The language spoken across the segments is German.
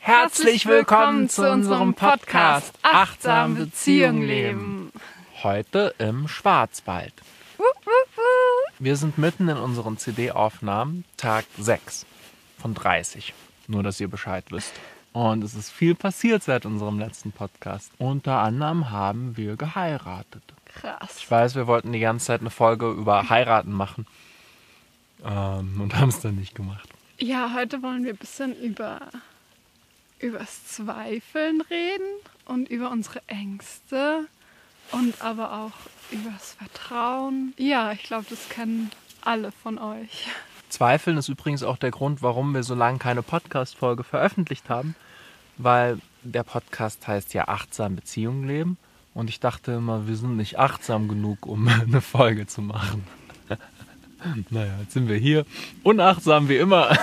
Herzlich willkommen zu unserem Podcast Achtsam Beziehung leben. Heute im Schwarzwald. Wir sind mitten in unseren CD-Aufnahmen, Tag 6 von 30. Nur, dass ihr Bescheid wisst. Und es ist viel passiert seit unserem letzten Podcast. Unter anderem haben wir geheiratet. Krass. Ich weiß, wir wollten die ganze Zeit eine Folge über Heiraten machen. Und haben es dann nicht gemacht. Ja, heute wollen wir ein bisschen übers Zweifeln reden und über unsere Ängste und aber auch übers Vertrauen. Ja, ich glaube, das kennen alle von euch. Zweifeln ist übrigens auch der Grund, warum wir so lange keine Podcast-Folge veröffentlicht haben, weil der Podcast heißt ja Achtsam Beziehung leben und ich dachte immer, wir sind nicht achtsam genug, um eine Folge zu machen. Naja, jetzt sind wir hier, unachtsam wie immer.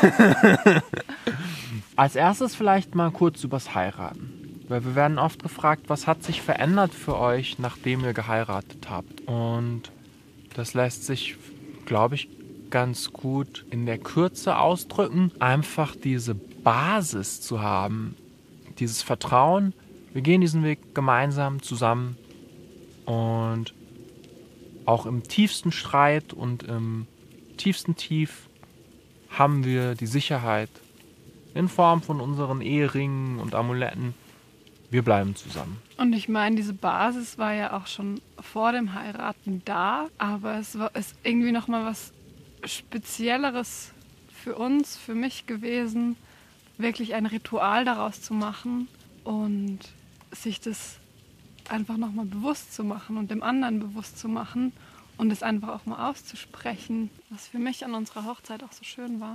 Als erstes vielleicht mal kurz übers Heiraten, weil wir werden oft gefragt, was hat sich verändert für euch, nachdem ihr geheiratet habt? Und das lässt sich, glaube ich, ganz gut in der Kürze ausdrücken, einfach diese Basis zu haben, dieses Vertrauen. Wir gehen diesen Weg gemeinsam zusammen und auch im tiefsten Streit und im tiefsten Tief haben wir die Sicherheit in Form von unseren Eheringen und Amuletten. Wir bleiben zusammen. Und ich meine, diese Basis war ja auch schon vor dem Heiraten da, aber ist irgendwie nochmal was Spezielleres für uns, für mich gewesen, wirklich ein Ritual daraus zu machen und sich das einfach nochmal bewusst zu machen und dem anderen bewusst zu machen und es einfach auch mal auszusprechen. Was für mich an unserer Hochzeit auch so schön war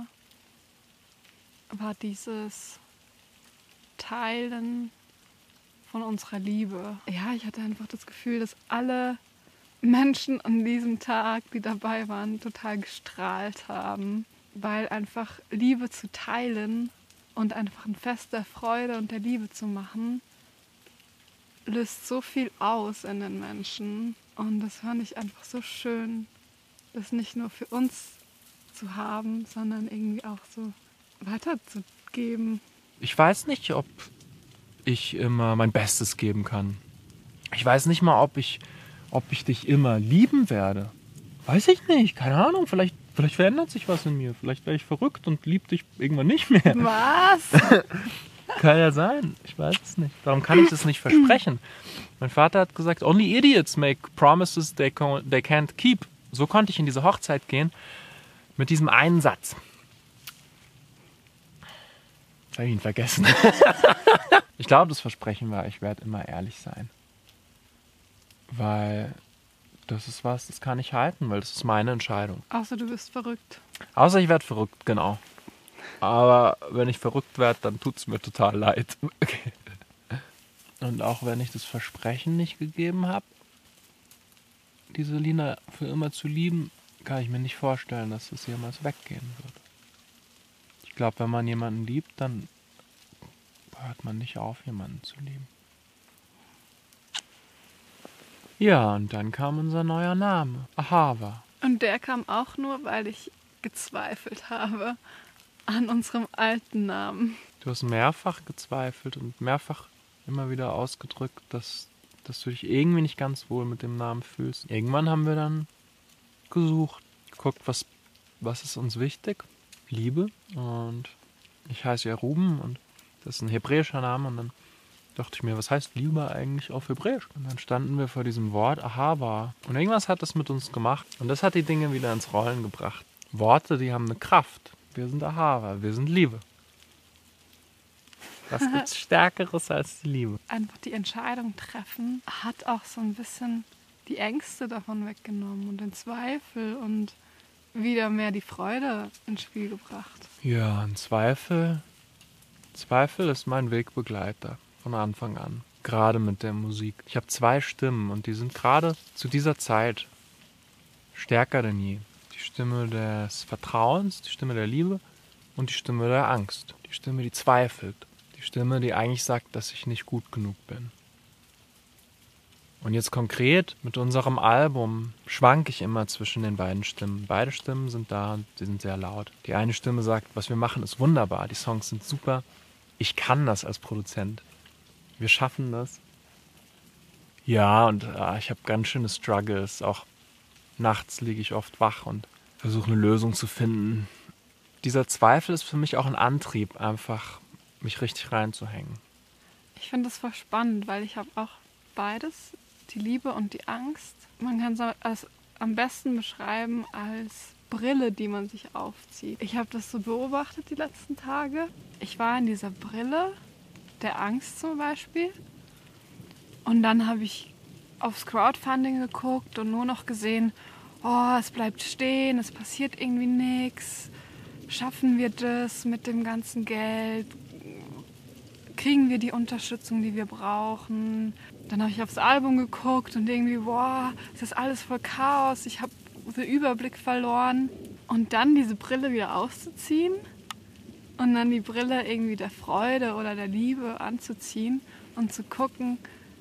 dieses Teilen von unserer Liebe. Ja, ich hatte einfach das Gefühl, dass alle Menschen an diesem Tag, die dabei waren, total gestrahlt haben, weil einfach Liebe zu teilen und einfach ein Fest der Freude und der Liebe zu machen, löst so viel aus in den Menschen. Und das fand ich einfach so schön, das nicht nur für uns zu haben, sondern irgendwie auch so weiterzugeben. Ich weiß nicht, ob ich immer mein Bestes geben kann. Ich weiß nicht mal, ob ich dich immer lieben werde. Weiß ich nicht, keine Ahnung. Vielleicht verändert sich was in mir. Vielleicht werde ich verrückt und liebe dich irgendwann nicht mehr. Was? Kann ja sein. Ich weiß es nicht. Darum kann ich das nicht versprechen. Mein Vater hat gesagt, only idiots make promises they can't keep. So konnte ich in diese Hochzeit gehen mit diesem einen Satz. Jetzt habe ich ihn vergessen. Ich glaube, das Versprechen war, ich werde immer ehrlich sein. Weil das ist was, das kann ich halten, weil das ist meine Entscheidung. Außer du bist verrückt. Außer ich werde verrückt, genau. Aber wenn ich verrückt werde, dann tut es mir total leid. Okay. Und auch wenn ich das Versprechen nicht gegeben habe, diese Lina für immer zu lieben, kann ich mir nicht vorstellen, dass das jemals weggehen wird. Ich glaube, wenn man jemanden liebt, dann hört man nicht auf, jemanden zu lieben. Ja, und dann kam unser neuer Name, Ahava. Und der kam auch nur, weil ich gezweifelt habe an unserem alten Namen. Du hast mehrfach gezweifelt und mehrfach immer wieder ausgedrückt, dass du dich irgendwie nicht ganz wohl mit dem Namen fühlst. Irgendwann haben wir dann gesucht, geguckt, was ist uns wichtig? Liebe. Und ich heiße ja Ruben und das ist ein hebräischer Name. Und dann dachte ich mir, was heißt Liebe eigentlich auf Hebräisch? Und dann standen wir vor diesem Wort Ahava. Und irgendwas hat das mit uns gemacht. Und das hat die Dinge wieder ins Rollen gebracht. Worte, die haben eine Kraft. Wir sind Ahava, wir sind Liebe. Was gibt's Stärkeres als die Liebe? Einfach die Entscheidung treffen hat auch so ein bisschen die Ängste davon weggenommen und den Zweifel und wieder mehr die Freude ins Spiel gebracht. Ja, ein Zweifel ist mein Wegbegleiter von Anfang an. Gerade mit der Musik. Ich habe 2 Stimmen und die sind gerade zu dieser Zeit stärker denn je. Die Stimme des Vertrauens, die Stimme der Liebe und die Stimme der Angst. Die Stimme, die zweifelt. Die Stimme, die eigentlich sagt, dass ich nicht gut genug bin. Und jetzt konkret mit unserem Album schwanke ich immer zwischen den beiden Stimmen. Beide Stimmen sind da und die sind sehr laut. Die eine Stimme sagt, was wir machen ist wunderbar, die Songs sind super. ich kann das als Produzent. Wir schaffen das. Ja, und ich habe ganz schöne Struggles. Auch nachts liege ich oft wach und versuche eine Lösung zu finden. Dieser Zweifel ist für mich auch ein Antrieb, einfach mich richtig reinzuhängen. Ich finde das voll spannend, weil ich habe auch beides, die Liebe und die Angst. Man kann es am besten beschreiben als Brille, die man sich aufzieht. Ich habe das so beobachtet die letzten Tage. Ich war in dieser Brille der Angst zum Beispiel. Und dann habe ich aufs Crowdfunding geguckt und nur noch gesehen, oh, es bleibt stehen, es passiert irgendwie nichts. Schaffen wir das mit dem ganzen Geld? Kriegen wir die Unterstützung, die wir brauchen? Dann habe ich aufs Album geguckt und irgendwie, boah, es ist alles voll Chaos. Ich habe den Überblick verloren. Und dann diese Brille wieder auszuziehen und dann die Brille irgendwie der Freude oder der Liebe anzuziehen und zu gucken,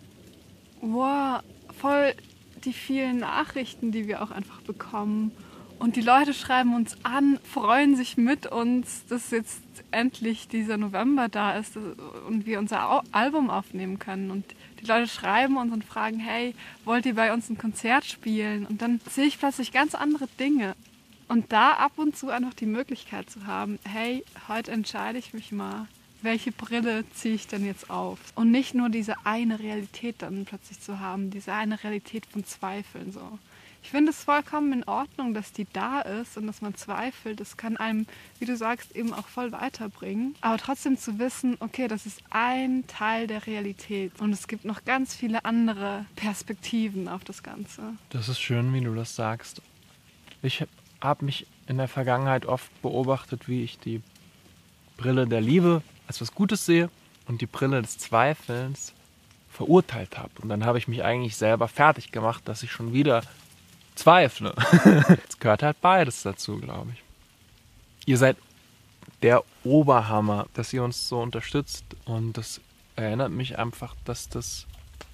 wow, voll die vielen Nachrichten, die wir auch einfach bekommen. Und die Leute schreiben uns an, freuen sich mit uns, dass jetzt endlich dieser November da ist und wir unser Album aufnehmen können. Und die Leute schreiben uns und fragen, hey, wollt ihr bei uns ein Konzert spielen? Und dann sehe ich plötzlich ganz andere Dinge. Und da ab und zu einfach die Möglichkeit zu haben, hey, heute entscheide ich mich mal, welche Brille ziehe ich denn jetzt auf? Und nicht nur diese eine Realität dann plötzlich zu haben, diese eine Realität von Zweifeln so. Ich finde es vollkommen in Ordnung, dass die da ist und dass man zweifelt. Das kann einem, wie du sagst, eben auch voll weiterbringen. Aber trotzdem zu wissen, okay, das ist ein Teil der Realität. Und es gibt noch ganz viele andere Perspektiven auf das Ganze. Das ist schön, wie du das sagst. Ich habe mich in der Vergangenheit oft beobachtet, wie ich die Brille der Liebe als was Gutes sehe und die Brille des Zweifelns verurteilt habe. Und dann habe ich mich eigentlich selber fertig gemacht, dass ich schon wieder zweifle. Es gehört halt beides dazu, glaube ich. Ihr seid der Oberhammer, dass ihr uns so unterstützt. Und das erinnert mich einfach, dass das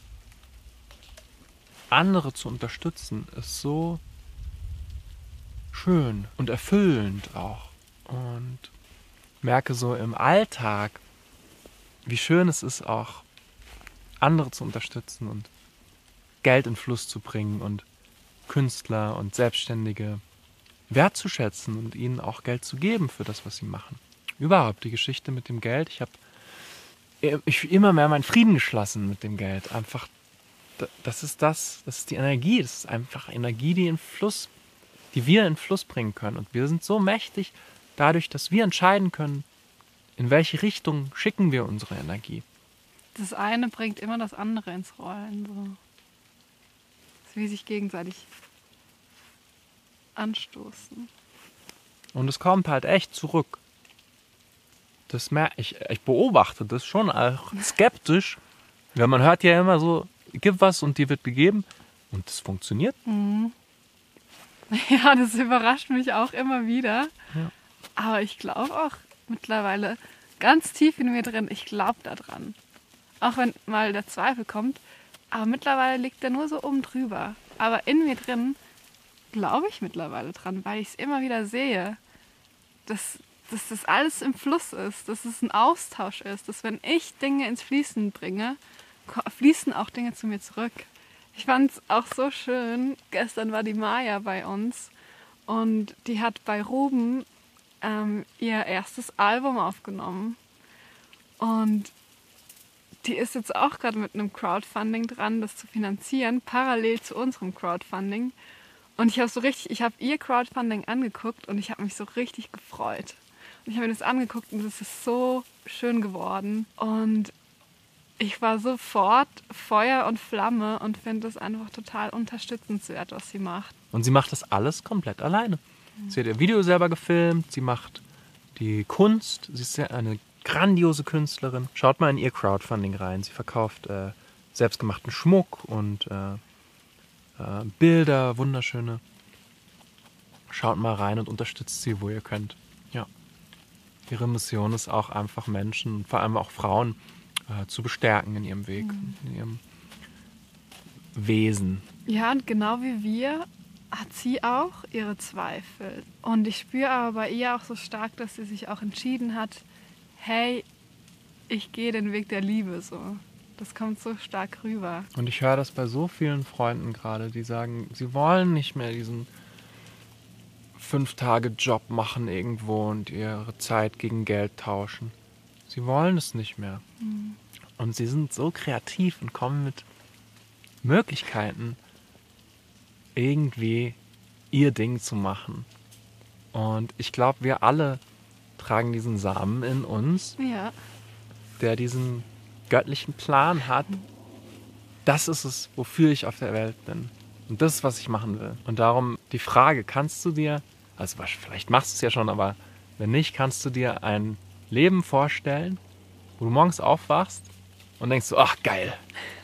andere zu unterstützen ist so schön und erfüllend auch. Und merke so im Alltag, wie schön es ist, auch andere zu unterstützen und Geld in Fluss zu bringen und Künstler und Selbstständige wertzuschätzen und ihnen auch Geld zu geben für das, was sie machen. Überhaupt die Geschichte mit dem Geld. Ich habe immer mehr meinen Frieden geschlossen mit dem Geld. Einfach, das ist die Energie. Das ist einfach Energie, die wir in Fluss bringen können. Und wir sind so mächtig dadurch, dass wir entscheiden können, in welche Richtung schicken wir unsere Energie. Das eine bringt immer das andere ins Rollen. So. Das ist wie sich gegenseitig anstoßen. Und es kommt halt echt zurück. Ich beobachte das schon auch skeptisch. Weil man hört ja immer so, gib was und dir wird gegeben. Und das funktioniert. Mhm. Ja, das überrascht mich auch immer wieder. Ja. Aber ich glaube auch mittlerweile ganz tief in mir drin, ich glaube daran. Auch wenn mal der Zweifel kommt. Aber mittlerweile liegt der nur so oben drüber. Aber in mir drin glaube ich mittlerweile dran, weil ich es immer wieder sehe, dass das alles im Fluss ist, dass es ein Austausch ist, dass wenn ich Dinge ins Fließen bringe, fließen auch Dinge zu mir zurück. Ich fand es auch so schön, gestern war die Maya bei uns und die hat bei Ruben ihr erstes Album aufgenommen und die ist jetzt auch gerade mit einem Crowdfunding dran, das zu finanzieren, parallel zu unserem Crowdfunding. Und ich habe ihr Crowdfunding angeguckt und ich habe mich so richtig gefreut. Und ich habe mir das angeguckt und es ist so schön geworden. Und ich war sofort Feuer und Flamme und finde es einfach total unterstützenswert, was sie macht. Und sie macht das alles komplett alleine. Sie hat ihr Video selber gefilmt, sie macht die Kunst, sie ist eine grandiose Künstlerin. Schaut mal in ihr Crowdfunding rein. Sie verkauft selbstgemachten Schmuck und Bilder, wunderschöne. Schaut mal rein und unterstützt sie, wo ihr könnt. Ja. Ihre Mission ist auch einfach Menschen, vor allem auch Frauen, zu bestärken in ihrem Weg, in ihrem Wesen. Ja, und genau wie wir hat sie auch ihre Zweifel. Und ich spüre aber bei ihr auch so stark, dass sie sich auch entschieden hat, hey, ich gehe den Weg der Liebe so. Das kommt so stark rüber. Und ich höre das bei so vielen Freunden gerade, die sagen, sie wollen nicht mehr diesen 5-Tage-Job machen irgendwo und ihre Zeit gegen Geld tauschen. Sie wollen es nicht mehr. Und sie sind so kreativ und kommen mit Möglichkeiten, irgendwie ihr Ding zu machen. Und ich glaube, wir alle tragen diesen Samen in uns, Ja. der diesen göttlichen Plan hat. Das ist es, wofür ich auf der Welt bin. Und das ist, was ich machen will. Und darum die Frage, kannst du dir, also vielleicht machst du es ja schon, aber wenn nicht, kannst du dir ein Leben vorstellen, wo du morgens aufwachst und denkst so, ach geil,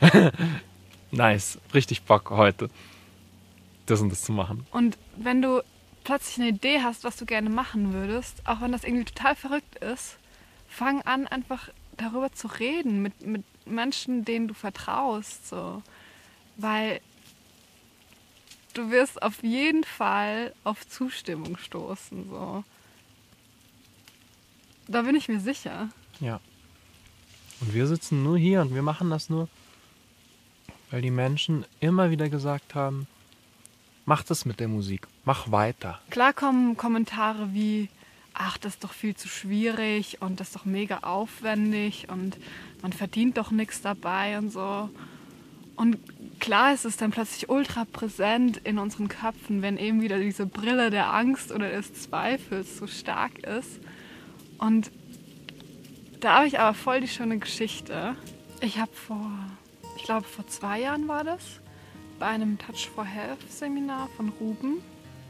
nice, richtig Bock heute, das und das zu machen. Und wenn du plötzlich eine Idee hast, was du gerne machen würdest, auch wenn das irgendwie total verrückt ist, fang an, einfach darüber zu reden mit Menschen, denen du vertraust. So. Weil du wirst auf jeden Fall auf Zustimmung stoßen. So. Da bin ich mir sicher. Ja. Und wir sitzen nur hier und wir machen das nur, weil die Menschen immer wieder gesagt haben, mach das mit der Musik, mach weiter. Klar kommen Kommentare wie, ach, das ist doch viel zu schwierig und das ist doch mega aufwendig und man verdient doch nichts dabei und so. Und klar ist es dann plötzlich ultra präsent in unseren Köpfen, wenn eben wieder diese Brille der Angst oder des Zweifels so stark ist. Und da habe ich aber voll die schöne Geschichte. Ich habe vor 2 Jahren war das, bei einem Touch for Health Seminar von Ruben,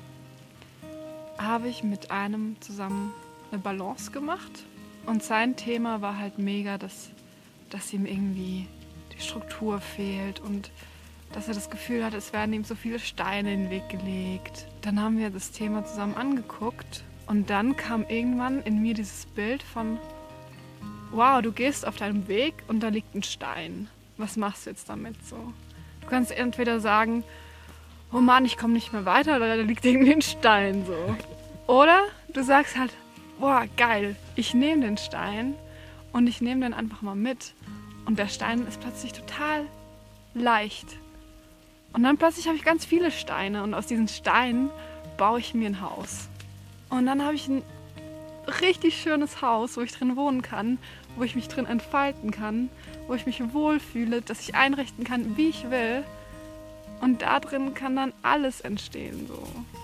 habe ich mit einem zusammen eine Balance gemacht. Und sein Thema war halt mega, dass ihm irgendwie die Struktur fehlt und dass er das Gefühl hat, es werden ihm so viele Steine in den Weg gelegt. Dann haben wir das Thema zusammen angeguckt und dann kam irgendwann in mir dieses Bild von, wow, du gehst auf deinem Weg und da liegt ein Stein. Was machst du jetzt damit so? Du kannst entweder sagen, oh Mann, ich komme nicht mehr weiter, oder da liegt irgendwie ein Stein so. Oder du sagst halt, boah, geil, ich nehme den Stein und ich nehme den einfach mal mit. Und der Stein ist plötzlich total leicht. Und dann plötzlich habe ich ganz viele Steine und aus diesen Steinen baue ich mir ein Haus. Und dann habe ich ein richtig schönes Haus, wo ich drin wohnen kann, wo ich mich drin entfalten kann, wo ich mich wohlfühle, dass ich einrichten kann, wie ich will. Und da drin kann dann alles entstehen. So.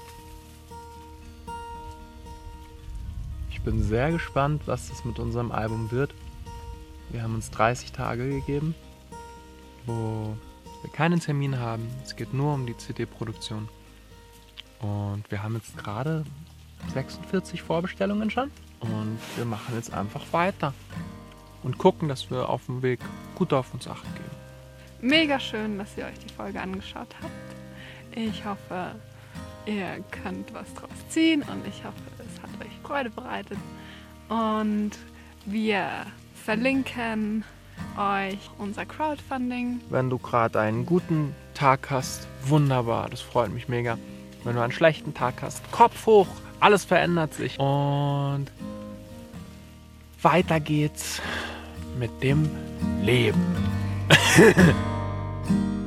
Ich bin sehr gespannt, was das mit unserem Album wird. Wir haben uns 30 Tage gegeben, wo wir keinen Termin haben. Es geht nur um die CD-Produktion. Und wir haben jetzt gerade 46 Vorbestellungen schon. Und wir machen jetzt einfach weiter und gucken, dass wir auf dem Weg gut auf uns acht geben. Mega schön, dass ihr euch die Folge angeschaut habt. Ich hoffe, ihr könnt was draus ziehen und ich hoffe, es hat euch Freude bereitet. Und wir verlinken euch unser Crowdfunding. Wenn du gerade einen guten Tag hast, wunderbar, das freut mich mega. Wenn du einen schlechten Tag hast, Kopf hoch, alles verändert sich. Und weiter geht's mit dem Leben.